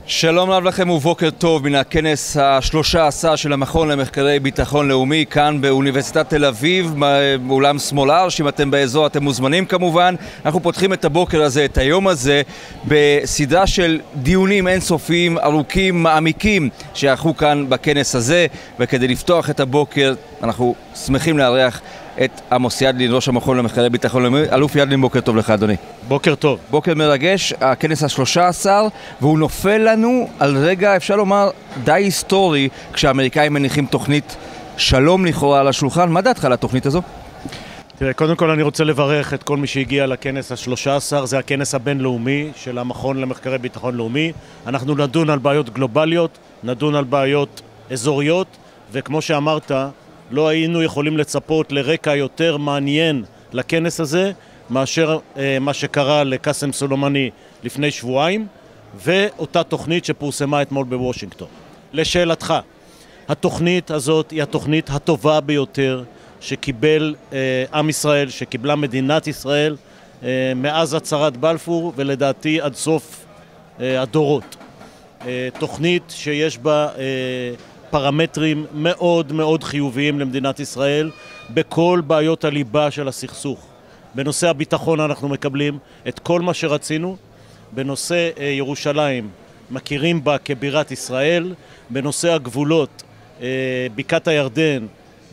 שלום רב לכם ובוקר טוב מן הכנס ה-13 של המכון למחקרי ביטחון לאומי כאן באוניברסיטת תל אביב, באולם סמולר. שאם אתם באזור אתם מוזמנים כמובן. אנחנו פותחים את הבוקר הזה, את היום הזה, בסדרה של דיונים אינסופיים, ארוכים, מעמיקים שערכו כאן בכנס הזה. וכדי לפתוח את הבוקר אנחנו שמחים לארח את עמוס ידלין, ראש המכון למחקרי ביטחון לאומי. אלוף ידלין, בוקר טוב לך אדוני. בוקר טוב. בוקר מרגש, הכנס ה-13, והוא נופל לנו על רגע, אפשר לומר, די היסטורי, כשהאמריקאים מניחים תוכנית שלום לכאורה על השולחן. מה דעתך על התוכנית הזו? תראה, קודם כל אני רוצה לברך את כל מי שהגיע לכנס ה-13, זה הכנס הבינלאומי של המכון למחקרי ביטחון לאומי. אנחנו נדון על בעיות גלובליות, נדון על בעיות אזוריות, וכמו שאמרת, לא היינו יכולים לצפות לרקע יותר מעניין לכנס הזה, מאשר מה שקרה לקאסם סולומני לפני שבועיים, ואותה תוכנית שפורסמה אתמול בוושינגטון. לשאלתך, התוכנית הזאת היא התוכנית הטובה ביותר שקיבל עם ישראל, שקיבלה מדינת ישראל, מאז הצהרת בלפור ולדעתי עד סוף הדורות. תוכנית שיש בה פרמטרים מאוד מאוד חיוביים למדינת ישראל בכל בעיות הליבה של הסכסוך. בנושא הביטחון אנחנו מקבלים את כל מה שרצינו, בנושא ירושלים מכירים בה כבירת ישראל, בנושא הגבולות בקעת הירדן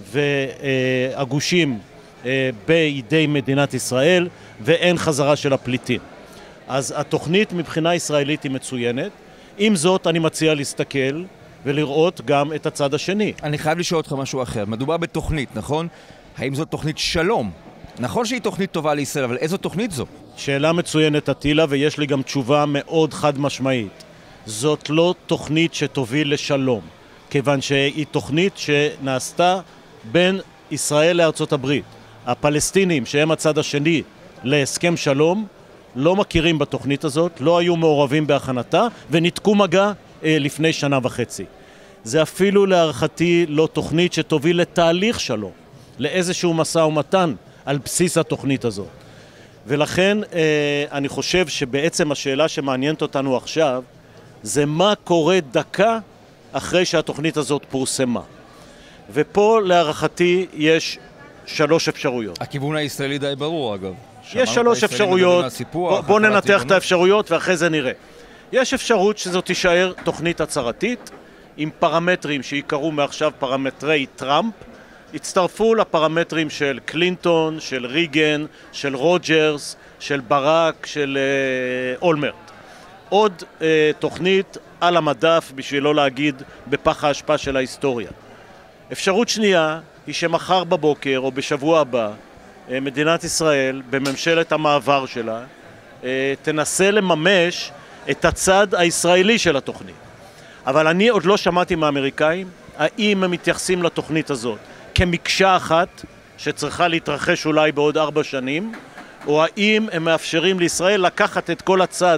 והגושים בידי מדינת ישראל, ואין חזרה של הפליטים. אז התוכנית מבחינה ישראלית היא מצוינת. עם זאת אני מציע להסתכל ולראות גם את הצד השני. אני חייב לשאול אותך משהו אחר. מדובר בתוכנית, נכון? האם זו תוכנית שלום? נכון שהיא תוכנית טובה לישראל, אבל איזו תוכנית זו? שאלה מצוינת עטילה, ויש לי גם תשובה מאוד חד משמעית. זאת לא תוכנית שתוביל לשלום, כיוון שהיא תוכנית שנעשתה בין ישראל לארצות הברית. הפלסטינים, שהם הצד השני להסכם שלום, לא מכירים בתוכנית הזאת, לא היו מעורבים בהכנתה, וניתקו מגע לפני שנה וחצי. זה אפילו להערכתי לא תוכנית שתוביל לתהליך שלום, לאיזשהו משא ומתן על בסיס התוכנית הזאת. ולכן אני חושב שבעצם השאלה שמעניינת אותנו עכשיו, זה מה קורה דקה אחרי שהתוכנית הזאת פורסמה. ופה להערכתי יש 3 אפשרויות. הכיוון הישראלי די ברור אגב. יש 3 אפשרויות, בוא ננתח את האפשרויות ואחרי זה נראה. יש אפשרות שזאת תישאר תוכנית הצהרתית, עם פרמטרים שיקראו מעכשיו פרמטרי טראמפ, הצטרפו לפרמטרים של קלינטון, של ריגן, של רוג'רס, של ברק, של אולמרט. עוד תוכנית על המדף בשביל לא להגיד בפח ההשפעה של ההיסטוריה. אפשרות שנייה היא שמחר בבוקר או בשבוע הבא מדינת ישראל בממשלת המעבר שלה תנסה לממש את הצד הישראלי של התוכנית. אבל אני עוד לא שמעתי מהאמריקאים האם הם מתייחסים לתוכנית הזאת כמקשה אחת שצריכה להתרחש אולי בעוד 4 שנים, או האם הם מאפשרים לישראל לקחת את כל הצד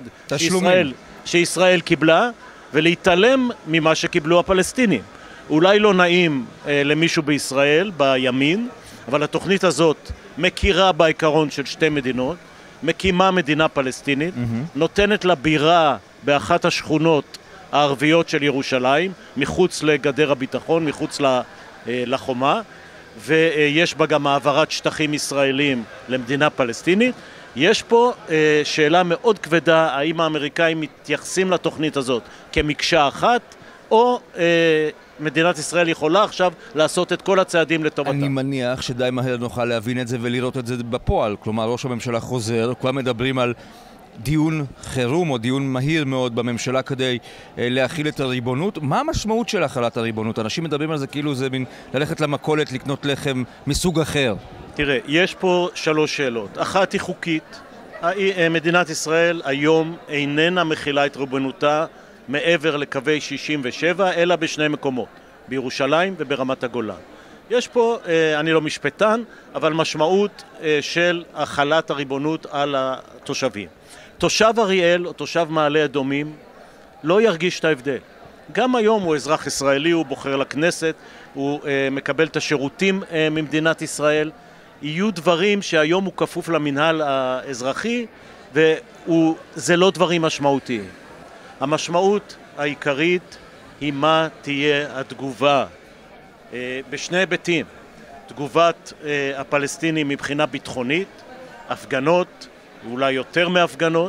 שישראל קיבלה ולהתעלם ממה שקיבלו הפלסטינים. אולי לא נעים למישהו בישראל, בימין, אבל התוכנית הזאת מכירה בעיקרון של 2 מדינות, מקימה מדינה פלסטינית, נותנת לה בירה באחת השכונות הערביות של ירושלים, מחוץ לגדר הביטחון, מחוץ לחומה, ויש בה גם העברת שטחים ישראלים למדינה פלסטינית. יש פה שאלה מאוד כבדה, האם האמריקאים מתייחסים לתוכנית הזאת כמקשה אחת, או מדינת ישראל יכולה עכשיו לעשות את כל הצעדים לטובתה. אני מניח שדי מהר נוכל להבין את זה ולראות את זה בפועל. כלומר, ראש הממשלה חוזר, כבר מדברים על דיון חירום או דיון מהיר מאוד בממשלה כדי להכיל את הריבונות. מה המשמעות של החלת הריבונות? אנשים מדברים על זה כאילו זה מין ללכת למכולת לקנות לחם מסוג אחר. תראה, יש פה 3 שאלות. אחת היא חוקית. מדינת ישראל היום איננה מכילה את ריבונותה מעבר לקווי 67, אלא בשני מקומות, בירושלים וברמת הגולן. יש פה, אני לא משפטן, אבל משמעות של החלת הריבונות על התושבים. תושב אריאל או תושב מעלה אדומים לא ירגיש את ההבדל. גם היום הוא אזרח ישראלי, הוא בוחר לכנסת, הוא מקבל את השירותים ממדינת ישראל. יהיו דברים שהיום הוא כפוף למנהל האזרחי, וזה לא דברים משמעותיים. המשמעות העיקרית היא מה תהיה התגובה בשני היבטים. תגובת הפלסטינים מבחינה ביטחונית, הפגנות, אולי יותר מהפגנות,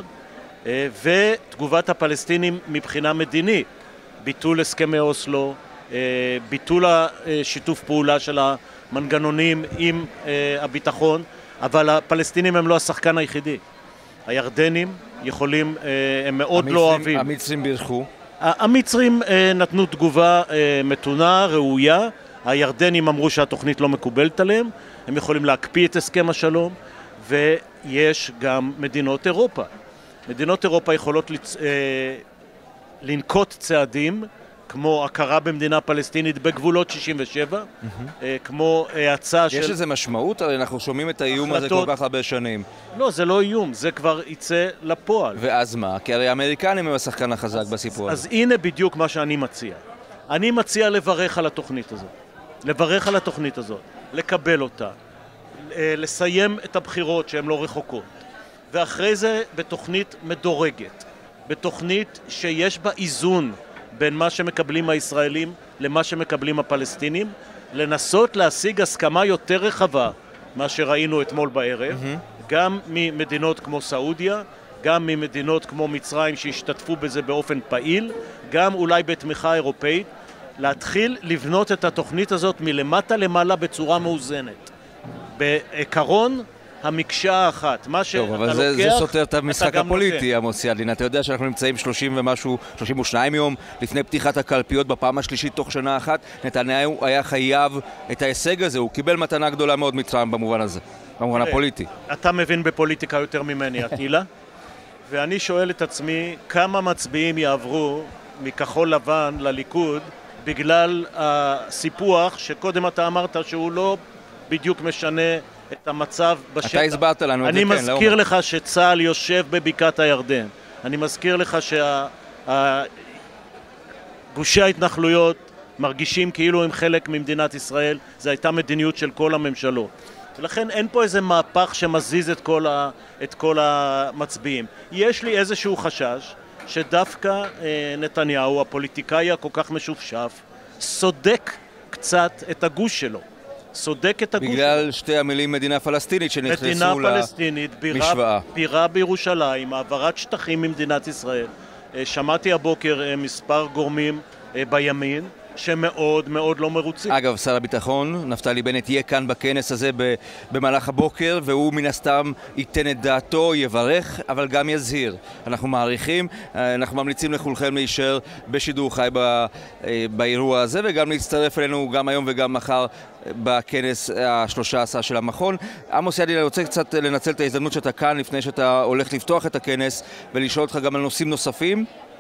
ותגובת הפלסטינים מבחינה מדינית, ביטול הסכמי אוסלו, ביטול השיתוף פעולה של המנגנונים עם הביטחון, אבל הפלסטינים הם לא השחקן היחידי. הירדנים יכולים, הם מאוד לא אוהבים. המצרים בירכו? המצרים נתנו תגובה מתונה, ראויה. הירדנים אמרו שהתוכנית לא מקובלת עליהם, הם יכולים להקפיא את הסכם השלום, ויש גם מדינות אירופה. מדינות אירופה יכולות לנקוט צעדים, כמו הכרה במדינה פלסטינית בגבולות 67, כמו הצעה של... יש איזה משמעות? הרי אנחנו שומעים את האיום הזה כל כך הרבה שנים. לא, זה לא איום, זה כבר יצא לפועל. ואז מה? כי הרי האמריקנים הם השחקן החזק בסיפור הזה. אז הנה בדיוק מה שאני מציע. אני מציע לברך על התוכנית הזאת. לברך על התוכנית הזאת, לקבל אותה, לסיים את הבחירות שהן לא רחוקות, ואחרי זה בתוכנית מדורגת, בתוכנית שיש בה איזון בין מה שמקבלים הישראלים למה שמקבלים הפלסטינים, לנסות להשיג הסכמה יותר רחבה מה שראינו אתמול בערב, גם ממדינות כמו סעודיה, גם ממדינות כמו מצרים שהשתתפו בזה באופן פעיל, גם אולי בתמיכה אירופאית, להתחיל לבנות את התוכנית הזאת מלמטה למעלה בצורה מאוזנת. בעיקרון, המקשה האחת. מה שאתה לוקח, אבל זה סותר את המשחק הפוליטי, עמוס ידלין. אתה יודע שאנחנו נמצאים 32 יום לפני פתיחת הקלפיות בפעם השלישית תוך שנה אחת. נתניהו היה חייב את ההישג הזה. הוא קיבל מתנה גדולה מאוד מצרים במובן הזה, במובן הפוליטי. אתה מבין בפוליטיקה יותר ממני, אטילה? ואני שואל את עצמי, כמה מצביעים יעברו מכחול לבן לליכוד בגלל הסיפוח שקודם אתה אמרת שהוא לא בדיוק משנה את המצב בשטח. אתה הסברת לנו את זה, כן. אני מזכיר לך שצה"ל יושב בבקעת הירדן. אני מזכיר לך גושי ההתנחלויות מרגישים כאילו הם חלק ממדינת ישראל. זו הייתה מדיניות של כל הממשלות. ולכן אין פה איזה מהפך שמזיז את כל המצביעים. יש לי איזשהו חשש שדווקא נתניהו, הפוליטיקאי הכל כך משופשף, סודק קצת את הגוש שלו. סודק את הגוש בגלל שלו. שתי המילים מדינה פלסטינית שנכנסו למשוואה. למשוואה. מדינה פלסטינית, בירה בירושלים, העברת שטחים ממדינת ישראל. שמעתי הבוקר מספר גורמים בימין שמאוד מאוד לא מרוצים. אגב, שר הביטחון, נפתלי בנט, יהיה כאן בכנס הזה במהלך הבוקר, והוא מן הסתם ייתן את דעתו, יברך, אבל גם יזהיר. אנחנו מעריכים, אנחנו ממליצים לכולכם להישאר בשידור חי באירוע הזה, וגם להצטרף אלינו גם היום וגם מחר בכנס ה-13 של המכון. עמוס ידלין, אני רוצה קצת לנצל את ההזדמנות שאתה כאן לפני שאתה הולך לפתוח את הכנס, ולשאול אותך גם על נושאים נוספים.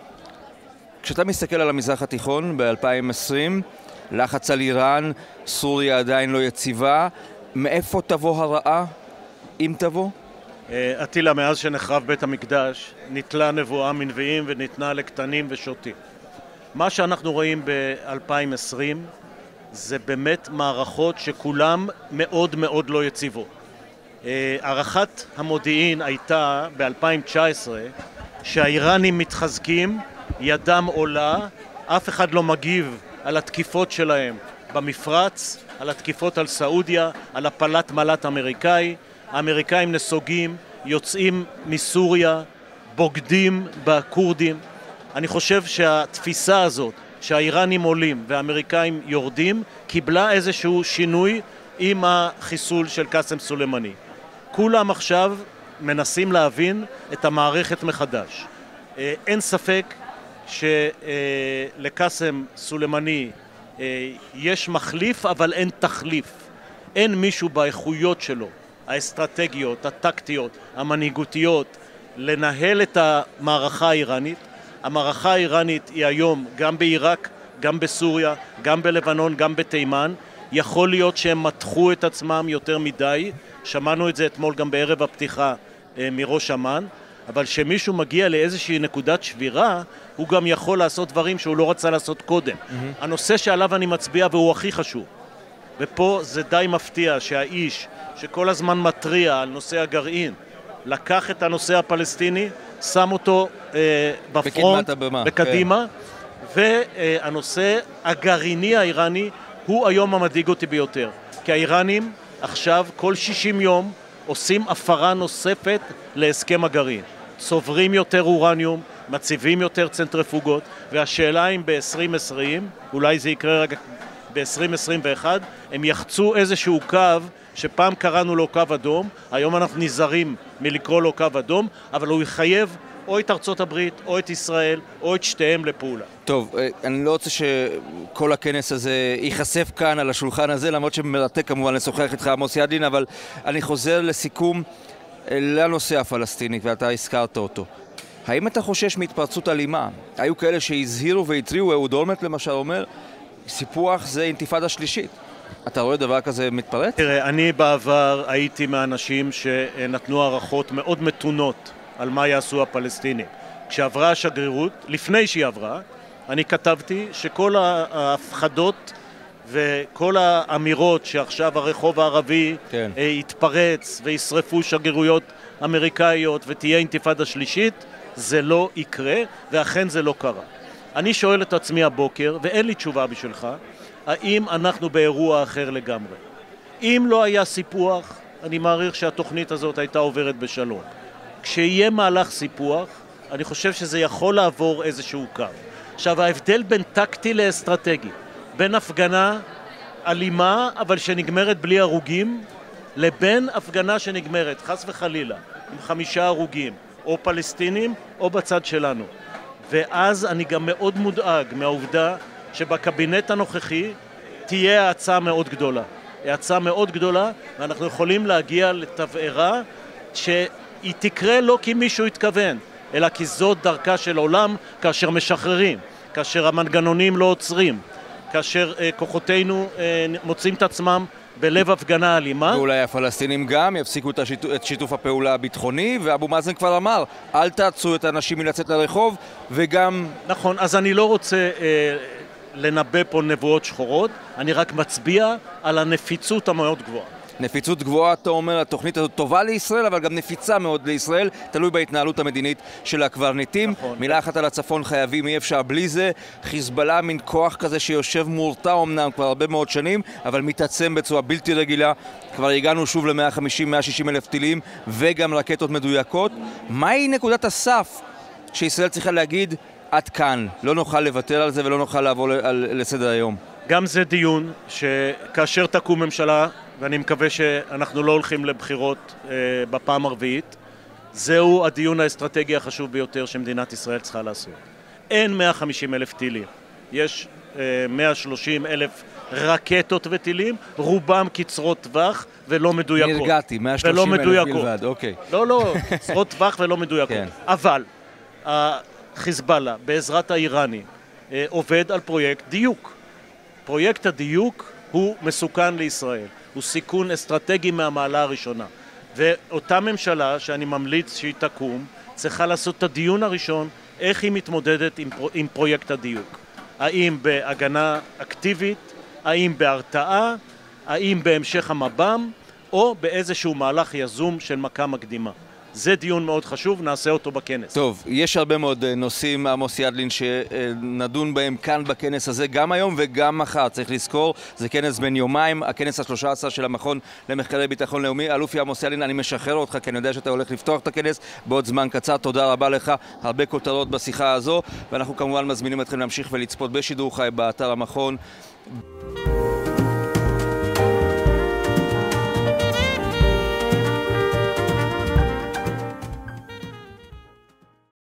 כשאתה מסתכל על המזרח התיכון ב-2020, לחץ על איראן, סוריה עדיין לא יציבה, מאיפה תבוא הרעה, אם תבוא? אטילה, מאז שנחרב בית המקדש, נתלה נבואה מנביאים וניתנה לקטנים ושוטים. מה שאנחנו רואים ב-2020 זה באמת מערכות שכולם מאוד מאוד לא יציבות. הערכת המודיעין הייתה ב-2019 שהאיראנים מתחזקים, ידם עולה, אף אחד לא מגיב על התקיפות שלהם במפרץ, על התקיפות על סעודיה, על הפלת מל"ט אמריקאי. האמריקאים נסוגים, יוצאים מסוריה, בוגדים בקורדים. אני חושב שהתפיסה הזאת שהאיראנים עולים והאמריקאים יורדים קיבלה איזשהו שינוי עם החיסול של קאסם סולימני. כולם עכשיו מנסים להבין את המערכת מחדש. אין ספק שלקאסם סולימני יש מחליף, אבל אין תחליף. אין מישהו באיכויות שלו, האסטרטגיות, הטקטיות, המנהיגותיות, לנהל את המערכה האיראנית. המערכה האיראנית היא היום גם בעיראק, גם בסוריה, גם בלבנון, גם בתימן. יכול להיות שהם מתחו את עצמם יותר מדי. שמענו את זה אתמול גם בערב הפתיחה מראש אמ"ן. אבל שמישהו מגיע לאיזושהי נקודת שבירה, הוא גם יכול לעשות דברים שהוא לא רצה לעשות קודם. הנושא שעליו אני מצביע והוא הכי חשוב. ופה זה די מפתיע שהאיש שכל הזמן מטריע על נושא הגרעין, לקח את הנושא הפלסטיני, שם אותו בפרונט, בקדימה, והנושא הגרעיני האיראני הוא היום המדאיג אותי ביותר. כי האיראנים עכשיו כל 60 יום עושים הפרה נוספת להסכם הגרעין. צוברים יותר אורניום, מציבים יותר צנטריפוגות, והשאלה אם ב-2020, אולי זה יקרה רגע ב-2021, הם יחצו איזשהו קו שפעם קראנו לו קו אדום, היום אנחנו נזהרים מלקרוא לו קו אדום, אבל הוא יחייב או את ארצות הברית, או את ישראל, או את שתיהם לפעולה. טוב, אני לא רוצה שכל הכנס הזה ייחשף כאן על השולחן הזה, למרות שמרתק כמובן לשוחח איתך עמוס ידלין, אבל אני חוזר לסיכום לנושא הפלסטיני, ואתה הזכרת אותו. האם אתה חושש מהתפרצות אלימה? היו כאלה שהזהירו והתריעו, אהוד אולמרט למשל אומר, סיפוח זה אינתיפאדה שלישית. אתה רואה דבר כזה מתפרץ? תראה, אני בעבר הייתי מהאנשים שנתנו הערכות מאוד מתונות על מה יעשו הפלסטינים. כשעברה השגרירות, לפני שהיא עברה, אני כתבתי שכל ההפחדות וכל האמירות שעכשיו הרחוב הערבי יתפרץ וישרפו שגרירויות אמריקאיות ותהיה אינתיפאדה שלישית, זה לא יקרה, ואכן זה לא קרה. אני שואל את עצמי הבוקר, ואין לי תשובה בשבילך, האם אנחנו באירוע אחר לגמרי? אם לא היה סיפוח, אני מעריך שהתוכנית הזאת הייתה עוברת בשלום. כשיהיה מהלך סיפוח, אני חושב שזה יכול לעבור איזשהו קו. עכשיו, ההבדל בין טקטי לאסטרטגי, בין הפגנה אלימה, אבל שנגמרת בלי הרוגים, לבין הפגנה שנגמרת, חס וחלילה, עם 5 הרוגים, או פלסטינים, או בצד שלנו. ואז אני גם מאוד מודאג מהעובדה שבקבינט הנוכחי תהיה האצה מאוד גדולה. האצה מאוד גדולה, ואנחנו יכולים להגיע לתבערה שהיא תקרה לא כי מישהו התכוון, אלא כי זאת דרכה של עולם כאשר משחררים, כאשר המנגנונים לא עוצרים, כאשר כוחותינו מוצאים את עצמם בלב הפגנה אלימה. ואולי הפלסטינים גם יפסיקו את שיתוף הפעולה הביטחוני, ואבו מאזן כבר אמר, אל תעצו את האנשים מלצאת לרחוב, וגם... נכון, אז אני לא רוצה לנבא פה נבואות שחורות, אני רק מצביע על הנפיצות המאוד גבוהה. נפיצות גבוהה, אתה אומר, התוכנית הזאת טובה לישראל, אבל גם נפיצה מאוד לישראל, תלוי בהתנהלות המדינית של הקברניטים. נכון. מילה אחת על הצפון חייבים, אי אפשר בלי זה. חיזבאללה מין כוח כזה שיושב מורתע אומנם כבר הרבה מאוד שנים, אבל מתעצם בצורה בלתי רגילה. כבר הגענו שוב ל-150-160 אלף טילים, וגם רקטות מדויקות. מהי נקודת הסף שישראל צריכה להגיד, עד כאן, לא נוכל לוותר על זה ולא נוכל לעבור לסדר היום? גם זה דיון שכאשר תקום ממשלה, ואני מקווה שאנחנו לא הולכים לבחירות בפעם הרביעית, זהו הדיון האסטרטגי החשוב ביותר שמדינת ישראל צריכה לעשות. אין 150 אלף טילים, יש 130 אלף רקטות וטילים, רובם קצרות טווח ולא מדויקות. נרגעתי, 130 אלף בלבד, אוקיי. לא, קצרות טווח ולא מדויקות. כן. אבל חיזבאללה, בעזרת האיראני, עובד על פרויקט דיוק. פרויקט הדיוק הוא מסוכן לישראל. הוא סיכון אסטרטגי מהמעלה הראשונה. ואותה ממשלה שאני ממליץ שהיא תקום, צריכה לעשות את הדיון הראשון, איך היא מתמודדת עם פרויקט הדיוק. האם בהגנה אקטיבית, האם בהרתעה, האם בהמשך המב"ם, או באיזשהו מהלך יזום של מכה מקדימה. זה דיון מאוד חשוב, נעשה אותו בכנס. טוב, יש הרבה מאוד נושאים, עמוס ידלין, שנדון בהם כאן בכנס הזה, גם היום וגם מחר. צריך לזכור, זה כנס בין יומיים, הכנס ה-13 של המכון למחקרי ביטחון לאומי. אלופי עמוס ידלין, אני משחרר אותך, כי אני יודע שאתה הולך לפתוח את הכנס בעוד זמן קצר. תודה רבה לך, הרבה כותרות בשיחה הזו, ואנחנו כמובן מזמינים אתכם להמשיך ולצפות בשידור חי באתר המכון.